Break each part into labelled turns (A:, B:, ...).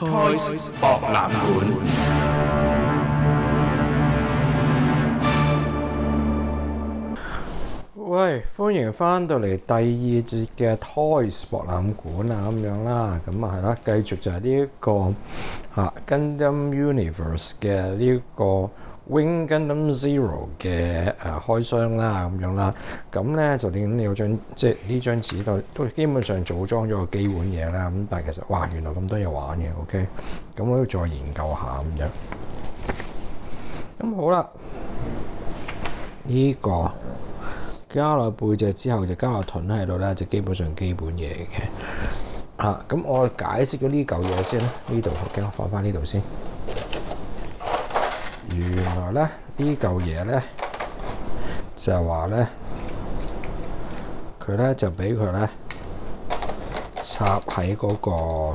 A: Toys 博覽館。
B: 喂，歡迎翻到嚟第二節嘅 Toys 博覽館啊，咁樣啦，咁啊係啦，繼續就係呢一個Gundam Universe 嘅呢一個 Wing Gundam Zero 嘅開箱啦，咁樣啦，咁咧就你有張即係呢張紙都基本上組裝咗個基本嘢啦，咁但係其實哇原來咁多嘢玩嘅 ，OK， 咁我都要再研究下咁樣。咁好啦，呢個加落背脊之後就加落盾喺度咧，就基本上基本嘢嘅。咁我解釋咗呢嚿嘢先啦，呢度我放翻呢度先。原來咧呢嚿嘢咧就係話咧，佢咧就俾佢咧插喺嗰個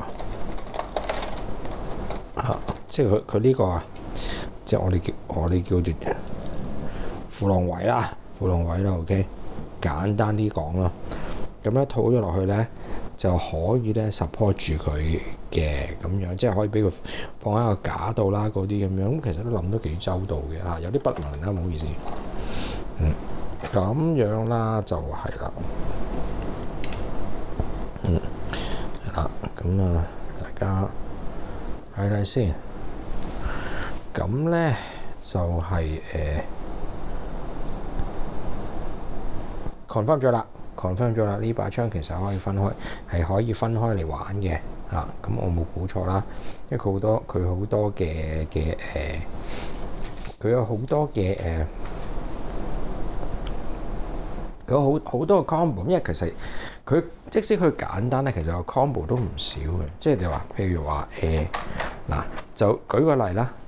B: 即係佢呢個即係我哋叫做扶浪位啦。扶浪位啦 ，OK， 簡單啲講啦，咁咧套咗落去咧就可以咧 support 住佢嘅咁樣，即係可以俾佢放喺個架度啦，嗰啲咁樣，咁其實都諗得幾周到嘅嚇，有啲不能啦，唔好意思，咁樣啦就係啦，係啦，咁啊大家睇睇先，咁咧就係confirm 咗啦 ，confirm 咗啦！呢把槍其實可以分開嚟玩嘅咁我冇估錯啦，因為佢好多嘅佢有好多嘅佢好多個 combo， 因為其實佢即使佢簡單咧，其實個 combo 都唔少嘅，即係你話譬如話嗱，就舉個例啦，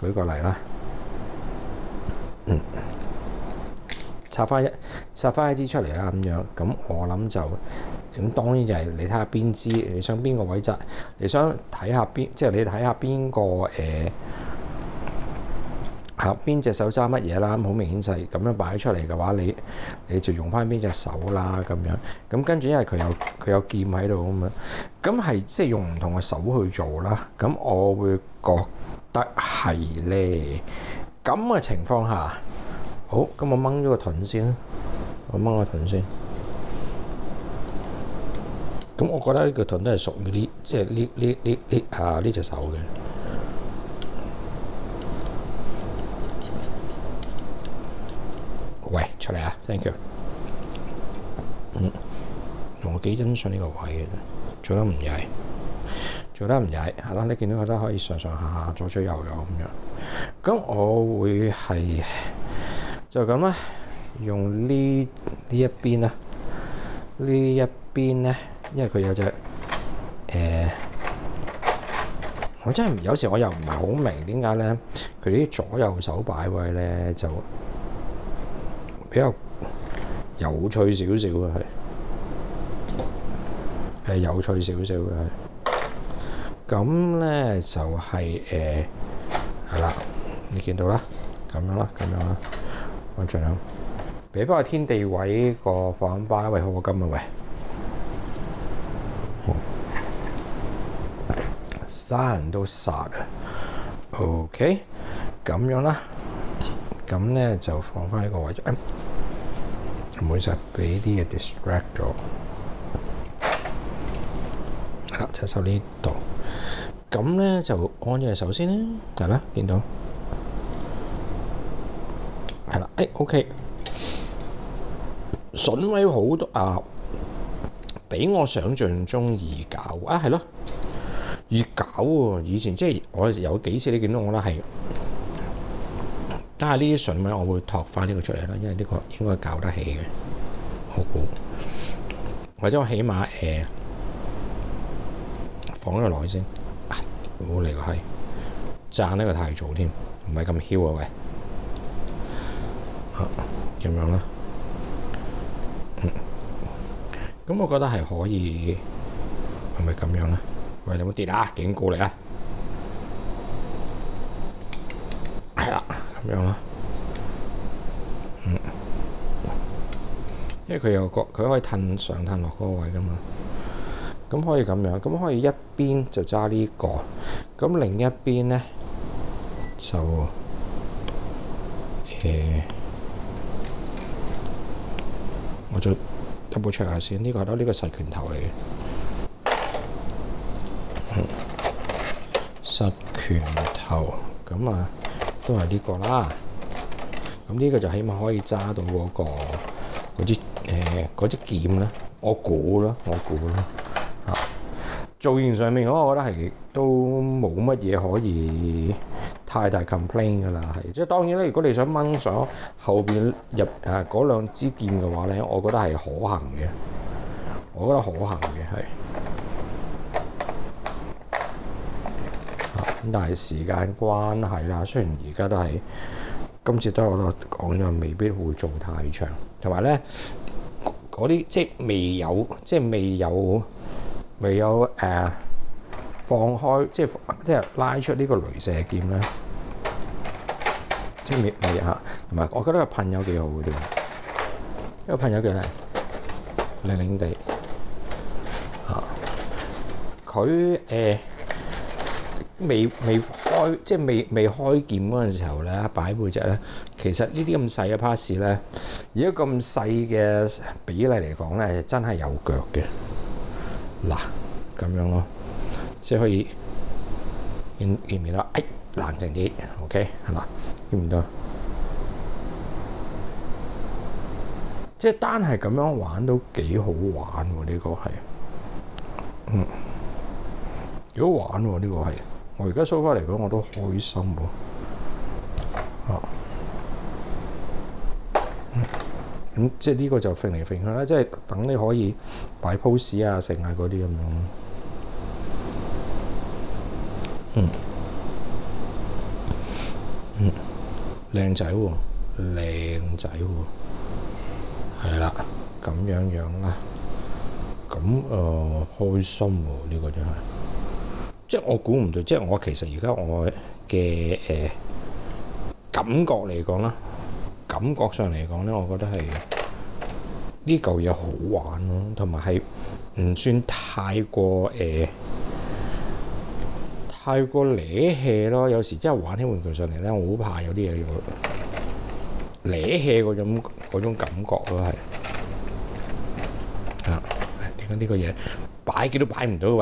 B: 插翻一支出嚟啦，咁樣咁我諗就咁當然就係你睇下邊支，你想邊個位置，你想睇下邊，即係你睇下邊個邊隻手揸乜嘢啦，咁好明顯就係咁樣擺出嚟嘅話，你就用翻邊隻手啦，咁樣咁跟住因為佢有劍喺度啊嘛，咁係即係用唔同嘅手去做啦，咁我會覺得係咧咁嘅情況下。好，咁我掹咗個盾先啦。咁我覺得呢個盾都係屬於呢，即係呢隻手嘅。喂，出嚟啊 ！Thank you。我幾欣賞呢個位嘅，做得唔曳，係啦。你見到佢都可以上上下下、左左右右咁樣。咁我會係。就咁啦，用呢一邊啦，呢一邊咧，因為佢有隻我真係有時我又唔係好明點解咧，佢啲左右手擺位咧就比較有趣少少嘅，係有趣少少嘅。咁咧就係係啦，你見到啦，咁樣啦。我盡量俾翻個天地位個放包啦，喂，好過金啊，喂，殺人都殺啊 ，OK， 咁樣啦，咁咧就放翻呢個位置，唔好意思，俾啲嘢 distract 咗，係啦，隻手呢度，咁咧就按咗隻手先啦，係啦，見到。係啦，OK， 筍位好多比我想象中易搞係咯，易搞喎。以前即係我有幾次你見到我啦，係，但係呢啲筍位我會托翻呢個出嚟啦，因為呢個應該搞得起嘅，我估，或者我起碼放咗落去先，唔好嚟個閪，讚呢個太早添，唔係咁囂啊喂。咁樣啦，咁我覺得係可以，係咪咁樣咧？喂，你有冇跌啊？警告你啊！係啦，咁樣啦，因為佢有個佢可以褪上褪落嗰個位噶嘛，咁可以咁樣，咁可以一邊就揸呢個， 咁另一邊咧就我再 double check 下先，呢個係咯，呢個實拳頭嚟嘅，實拳頭咁啊，都係呢個啦。咁呢個就起碼可以揸到嗰支劍啦。我估啦嚇。造型上面我覺得係都冇乜嘢可以太大 complain 㗎啦，係即係當然咧。如果你想掹上後邊入嗰兩支劍嘅話咧，我覺得係可行嘅。我覺得可行嘅係咁，但係時間關係啦。雖然而家都係今次都我都講咗，未必會做太長，同埋咧嗰啲即係未有放開，即係拉出呢個雷射劍咧，即係未嚇。同埋我覺得個噴油幾好嘅，呢個噴油幾靚，靚靚地嚇。佢未開，即係未開劍嗰陣時候咧，擺背脊咧，其實呢啲咁細嘅 pass 咧，而家咁細嘅比例嚟講咧，真係有腳嘅。嗱咁樣咯，即係可以見唔見到？冷靜啲 ，OK 係啦，見唔到？即係單係咁樣玩都幾好玩喎！呢個係，幾好玩喎！呢個係，我而家 so far嚟講我都開心喎。咁即係呢個就揈嚟揈去啦，即係等你可以擺 pose 啊、剩啊嗰啲咁樣。靚仔喎，靚仔喎，係啦，咁樣樣啦。咁開心喎，呢個真係。即係我估唔到，即係我其實而家我嘅感覺嚟講啦。感覺上嚟講咧，我覺得係呢嚿嘢好玩咯，同埋係唔算太過惹氣咯。有時真係玩起玩具上嚟咧，我好怕有啲嘢要惹氣嗰種感覺咯，係啊。點解呢個嘢擺幾都擺唔到？喂！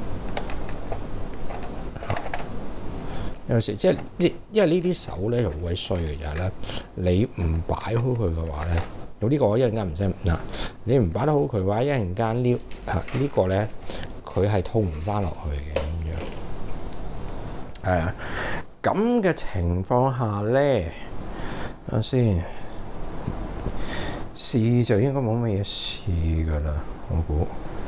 B: 有時即係因為呢啲手咧就好鬼衰嘅，就係咧你唔擺好佢嘅話咧，有呢個我一陣間唔使嗱，你唔擺得好佢嘅話，一陣間呢個咧佢係套唔翻落去嘅咁樣。係啊，咁嘅情況下咧，等下先試就應該冇乜嘢試噶啦，我估。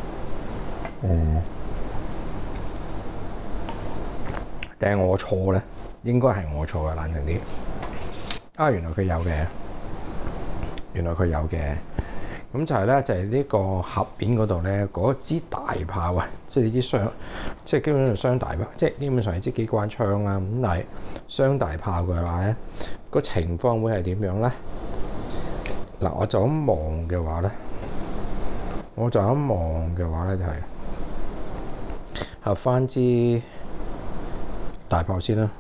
B: 定係我錯咧？應該係我錯嘅，冷靜啲。原來佢有嘅。咁就係咧，就係呢個盒面嗰度咧，嗰支大炮啊，即係呢支雙，即係基本上雙大炮，即係基本上係支機關槍啦。咁但係雙大炮嘅話咧，個情況會係點樣咧？嗱，我就咁望嘅話咧，就係合翻支大炮先啦。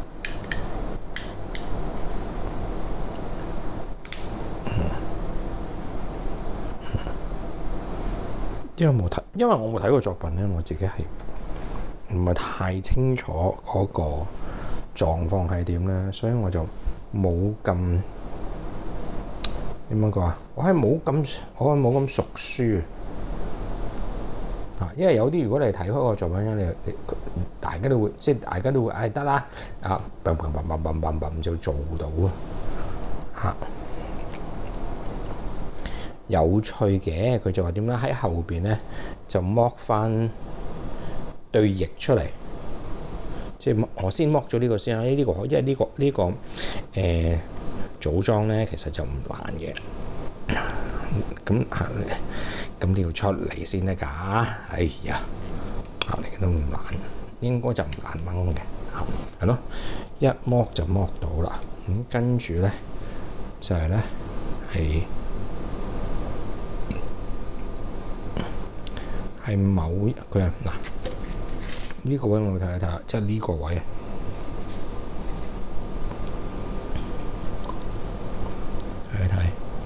B: 因為我冇睇過作品咧，我自己係唔係太清楚嗰個狀況係點咧，所以我就冇咁點樣講啊？我係冇咁熟書啊。因為有啲如果你睇開個作品咧，你大家都會得啦啊，砰就做到啊。有趣嘅，佢就話點咧？喺後邊咧就剝翻對翼出嚟，即係我先剝咗呢個先啊！因為呢個組裝咧其實就唔難嘅。咁你要出嚟先得㗎。哎呀，你都唔難，應該就唔難掹嘅，係咯，一剝就剝到啦。咁跟住咧就係咧係某佢啊嗱， 呢個位我睇一睇，即係呢個位啊，睇一睇。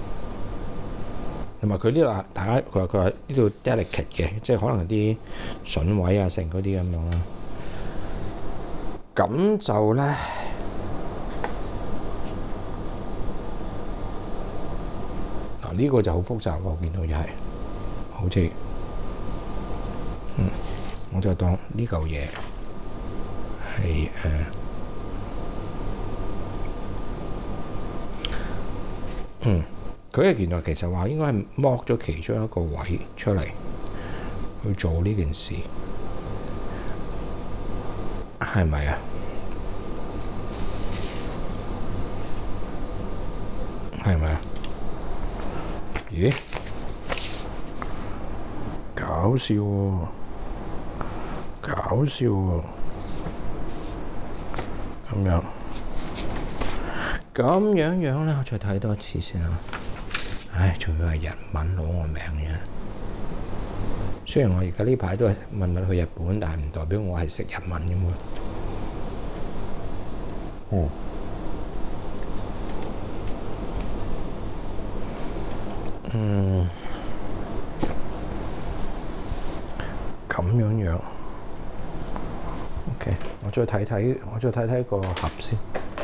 B: 同埋佢呢度，大家佢話呢度 delicate 嘅，即係可能啲筍位啊，成嗰啲咁樣啦。咁就咧，嗱呢個就好複雜喎，我見到就係好似，我就當呢嚿嘢係佢嘅原來其實話應該係剝咗其中一個位出嚟去做呢件事，係咪啊？係咪啊？咦？搞笑喎！搞笑喎！咁樣咧，我再睇多一次先啊！唉，仲要係日文攞我名嘅。雖然我而家呢排都係問去日本，但係唔代表我係識日文嘅嘛。咁樣。OK，我再睇睇個盒先。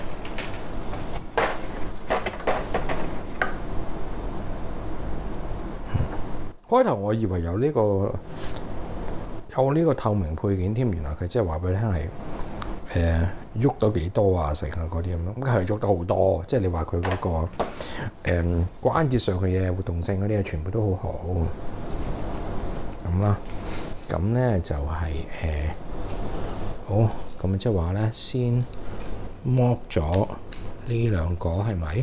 B: 開頭我以為有呢個透明配件添，原來佢即係話俾你聽係喐到幾多啊，成啊嗰啲咁樣，咁係喐得好多。即係你話佢嗰個關節上嘅嘢活動性嗰啲嘢，全部都好好咁啦。咁咧就係好咁即係話咧，先剝咗呢兩個係咪？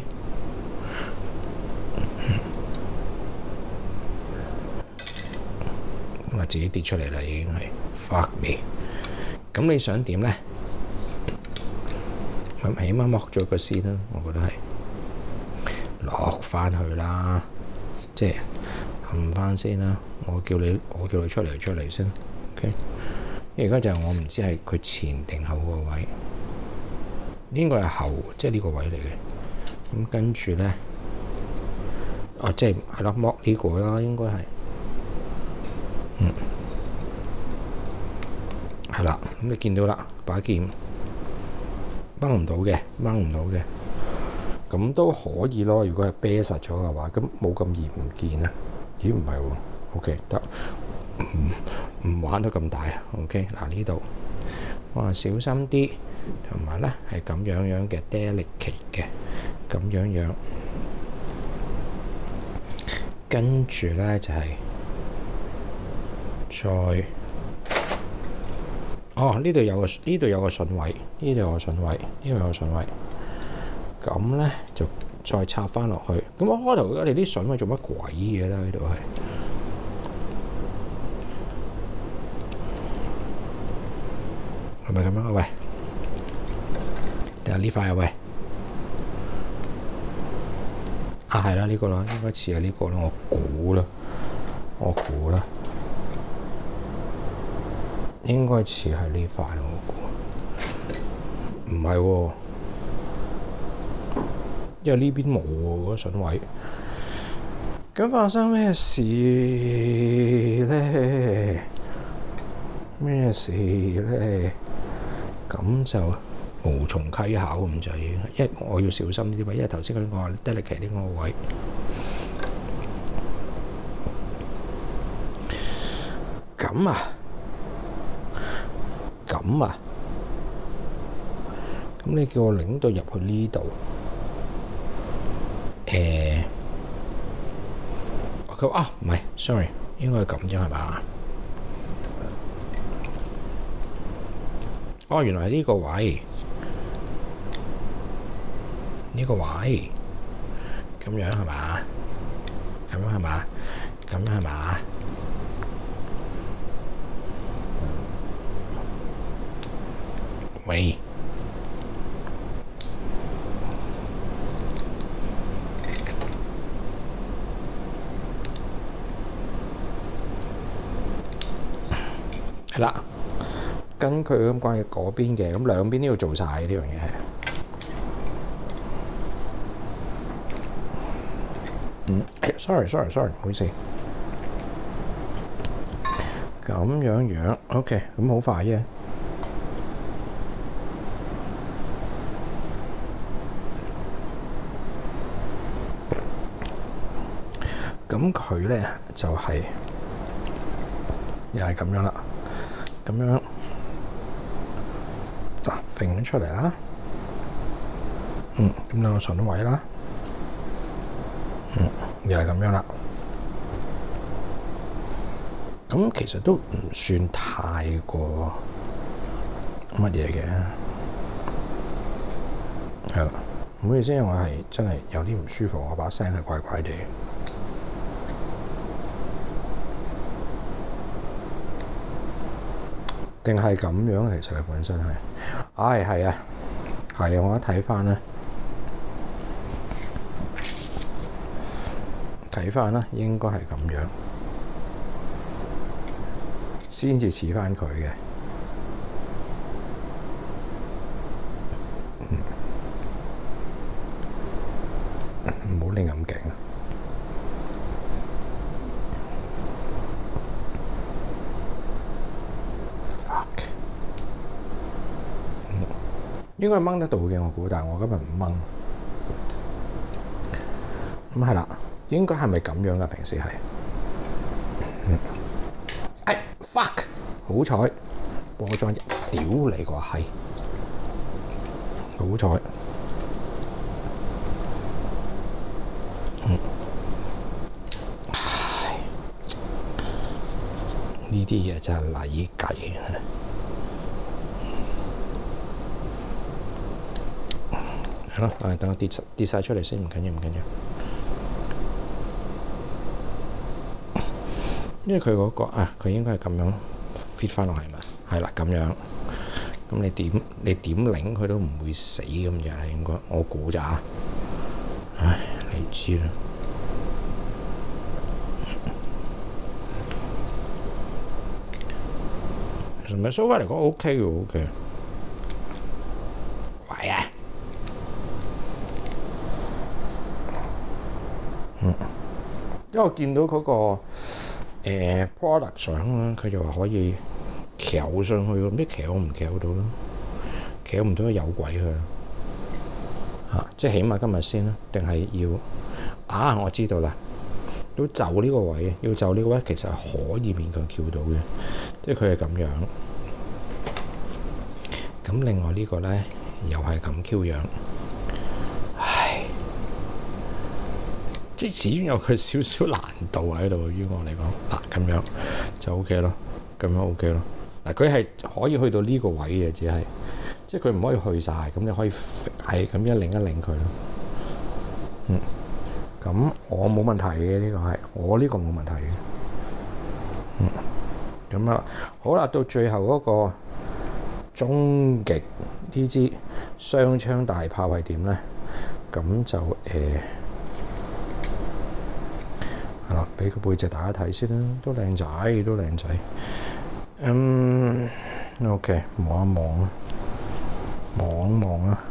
B: 我自己跌出嚟啦，已經係 fuck me。咁你想點咧？咁起碼剝咗個先啦，我覺得係落翻去啦，即係冚翻先啦。我叫你出嚟先 ，OK。而家就係我唔知係佢前定後個位，應該係後，即係呢個位嚟嘅。咁跟住咧，即係咯，剝呢個啦，應該係。係啦，咁你見到啦，把劍掹唔到嘅，咁都可以咯。如果係啤實咗嘅話，咁冇咁易唔見啊？咦，唔係喎 ，OK 得，唔玩到咁大啦。OK， 嗱呢度，我話小心啲，同埋咧係咁樣嘅 delicate 嘅，咁樣，跟住咧就係再。呢度有個筍位，咁咧就再插翻落去。咁我開頭我哋啲筍位做乜鬼嘢咧？呢度係咪咁樣啊？喂，定係呢塊啊？喂，係啦，呢個啦，應該似係呢個啦，我估啦。應該似係呢塊咯，我估唔係喎，因為呢邊冇喎嗰筍位。咁發生咩事咧？咁就無從稽考咁就已經，因為我要小心呢啲位，因為頭先嗰個 delicate 呢個位。咁你叫我擰到入去呢度，佢話唔係 ，sorry， 應該係咁啫係嘛？原來係呢個位，咁樣係嘛？喂，係啦，跟跟佢咁關嘅嗰邊嘅，咁兩邊都要做晒呢樣嘢係。sorry，唔好意思。咁樣 ，OK， 咁好快啫。咁佢咧就係、又係咁樣啦，咁樣嗱揈咗出嚟啦，咁兩個筍位啦，又係咁樣啦。咁其實都唔算太過乜嘢嘅，係啦。唔好意思，我係真係有啲唔舒服，我把聲係怪怪地。定係咁樣，其實佢本身係，係啊，我一睇翻咧，應該係咁樣，先至似翻佢嘅。唔好擰咁勁。應該掹得到嘅，我估，但係我今日唔掹。咁係啦，應該係咪咁樣㗎？平時係。fuck！ 好彩，波裝一屌你個閪！好彩。呢啲嘢真係禮計啊！係咯，等我跌晒出嚟先，唔緊要。因為佢嗰個佢應該係咁樣 fit 翻落嚟嘛，係啦咁樣。咁你點擰佢都唔會死咁嘅係應該，我估咋？唉，你知啦。其實咪收翻嚟講 OK 嘅，OK。喂啊！因為我見到嗰個product 相咧，佢就話可以翹上去，唔知翹唔翹到咯？翹唔到就有鬼佢啦！即係起碼今日先啦，定係要我知道啦，要就呢個位，其實係可以勉強翹到嘅，即係佢係咁樣。咁另外呢個咧又係咁 Q 樣。即係始終有佢少少難度喺度，於我嚟講，咁樣就 OK 咯，咁樣 OK 咯。佢係可以去到呢個位嘅，只係即係佢唔可以去晒，咁你可以係咁樣擰一擰佢咯。咁我冇問題嘅，呢個係我呢個冇問題嘅。咁好啦，到最後嗰個終極呢支雙槍大炮係點咧？咁就係啦，俾個背脊大家睇先啦，都靚仔。OK， 望一望啦。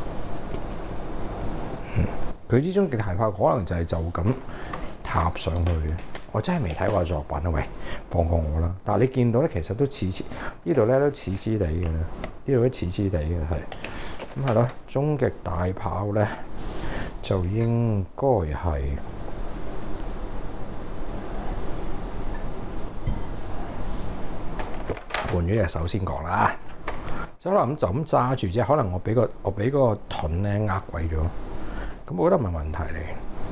B: 佢之中嘅大炮可能就咁塔上去嘅。我真係未睇過作品啊！喂，放過我啦。但係你見到咧，其實都似呢度咧都似地嘅啦，呢度都似地嘅係。咁係咯，終極大炮咧就應該係。換咗隻手先講啦，即係可能就咁揸住啫。可能我俾嗰個盾咧呃鬼咗，咁我覺得唔係問題嚟。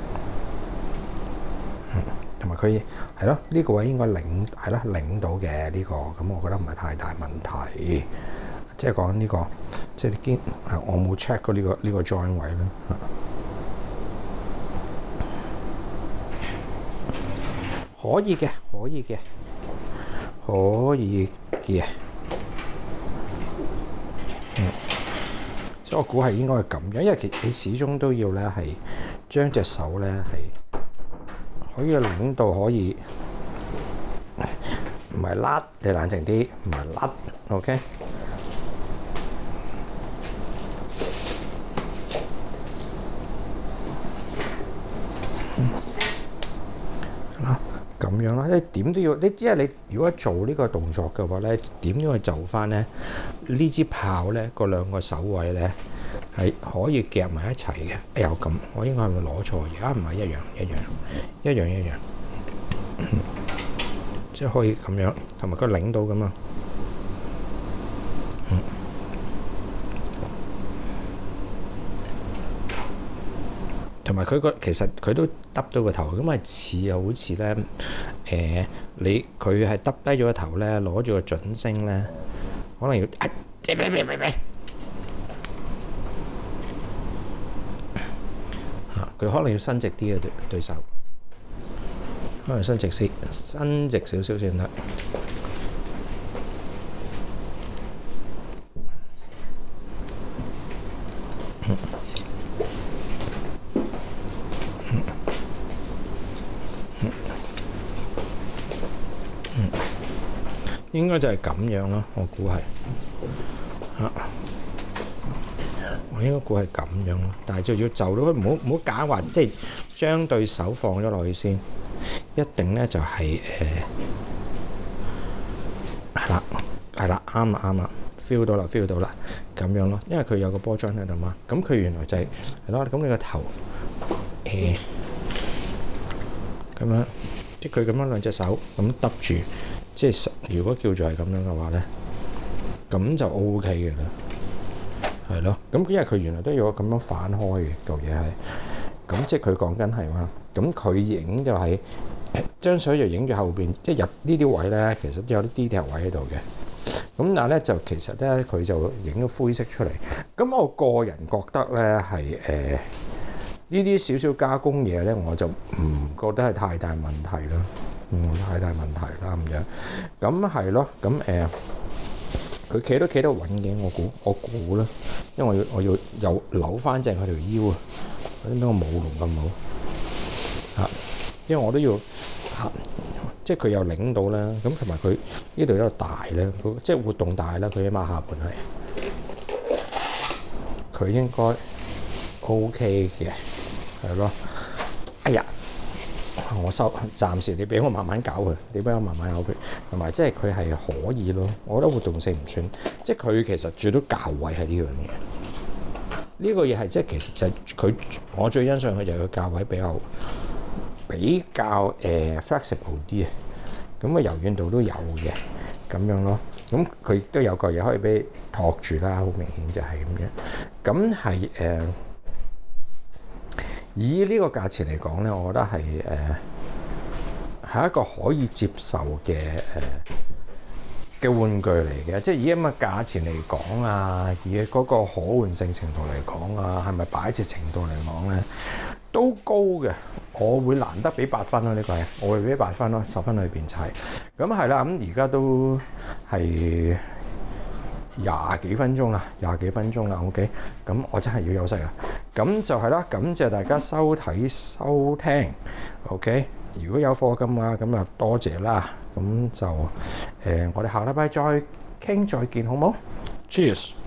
B: 同埋佢係咯，呢個位應該擰到嘅呢個，咁我覺得唔係太大問題。即係講呢個，即係你見我冇 check 過呢個 join 位啦。可以嘅。所以我估係應該係咁樣，因為你始終都要咧係將隻手咧係可以擰到可以唔係甩，你冷靜啲，唔係甩 ，OK？咁樣啦，你點都要，因為你如果做呢個動作嘅話咧，點都要就翻咧呢支炮咧，嗰兩個手位咧係可以夾埋一齊嘅。哎呀咁，我應該係咪攞錯嘢啊？唔係一樣，即係可以咁樣，同埋個領到咁啊。同埋佢其實佢都耷到個頭，咁係似好似咧佢係耷低咗個頭咧，攞住個準星咧，可能要佢可能要伸直啲嘅對手，可能伸直少少先得。應該就係咁樣咯，我估係我應該估係咁樣咯，但係就要就到佢，唔好假話，即係將對手放咗落去先，一定咧就係係啦，啱啦 ，feel 到啦，咁樣咯，因為佢有個波樽喺度嘛，咁佢原來就係咯，咁你個頭咁樣，即係佢咁樣兩隻手咁揼住。即係如果叫做係咁樣嘅話咧，咁就 OK 嘅啦，係咯。咁因為佢原來都要咁樣反開嘅嚿嘢係，咁即係佢講緊係嘛。咁佢影就係張相就影住後邊，即係入呢啲位咧，其實都有啲 detail 位喺度嘅。咁但係咧就其實咧佢就影咗灰色出嚟。咁我個人覺得咧係呢啲少少加工嘢咧，我就唔覺得係太大問題咯。太大問題啦咁樣，咁係咯，咁佢企得穩嘅，我估啦，因為我要又扭翻正佢條腰啊，嗰啲咩個舞龍咁好嚇，因為我都要嚇，即係佢又擰到啦，咁同埋佢呢度有大咧，即係活動大啦，佢起碼下半係，佢應該 OK 嘅，係咯，哎呀！我暫時你俾我慢慢搞佢，同埋即係佢係可以咯。我覺得活動性唔算，即係佢其實最多較位係呢樣嘢。呢個嘢係即係其實就係佢，我最欣賞佢就係佢較位比較flexible 啲啊。咁個柔軟度都有嘅，咁樣咯。咁佢亦都有個嘢可以俾你托住啦，好明顯就係咁樣。咁係以呢個價錢嚟講咧，我覺得係一個可以接受嘅玩具嚟嘅。即係以咁嘅價錢嚟講啊，以嗰個可換性程度嚟講啊，係咪擺設程度嚟講咧都高嘅。我會難得俾8分咯，呢個係我會俾8分咯，10分裏邊就係咁係啦。咁而家都係廿幾分鐘啦 ，OK。咁我真係要休息啊。咁就係啦，感謝大家收睇收聽 ，OK。如果有課金啊，咁啊多謝啦。咁就我哋下禮拜再傾再見，好冇？Cheers。